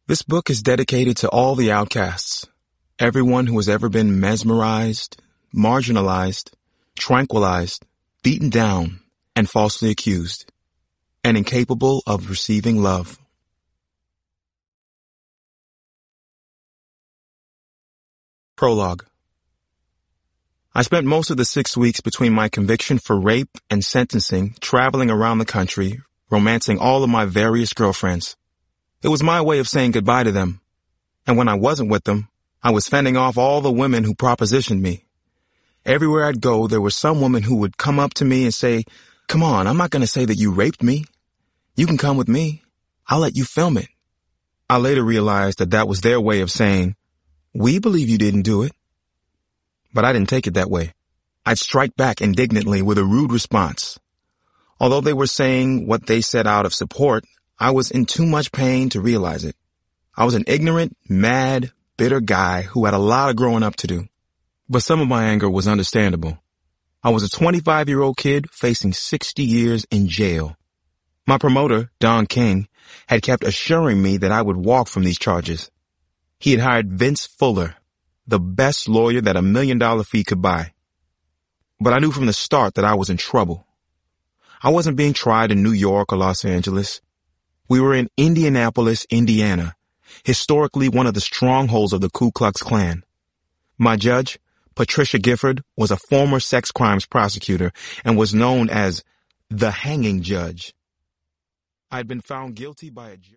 This book is dedicated to all the outcasts, everyone who has ever been mesmerized, marginalized, tranquilized, beaten down, and falsely accused, and incapable of receiving love. Prologue. I spent most of the 6 weeks between my conviction for rape and sentencing traveling around the country, romancing all of my various girlfriends. It was my way of saying goodbye to them. And when I wasn't with them, I was fending off all the women who propositioned me. Everywhere I'd go, there was some woman who would come up to me and say, "Come on, I'm not going to say that you raped me. You can come with me. I'll let you film it." I later realized that that was their way of saying, "We believe you didn't do it." But I didn't take it that way. I'd strike back indignantly with a rude response. Although they were saying what they said out of support, I was in too much pain to realize it. I was an ignorant, mad, bitter guy who had a lot of growing up to do. But some of my anger was understandable. I was a 25-year-old kid facing 60 years in jail. My promoter, Don King, had kept assuring me that I would walk from these charges. He had hired Vince Fuller, the best lawyer that $1 million fee could buy. But I knew from the start that I was in trouble. I wasn't being tried in New York or Los Angeles. We were in Indianapolis, Indiana, historically one of the strongholds of the Ku Klux Klan. My judge, Patricia Gifford, was a former sex crimes prosecutor and was known as the hanging judge. I had been found guilty by a jury.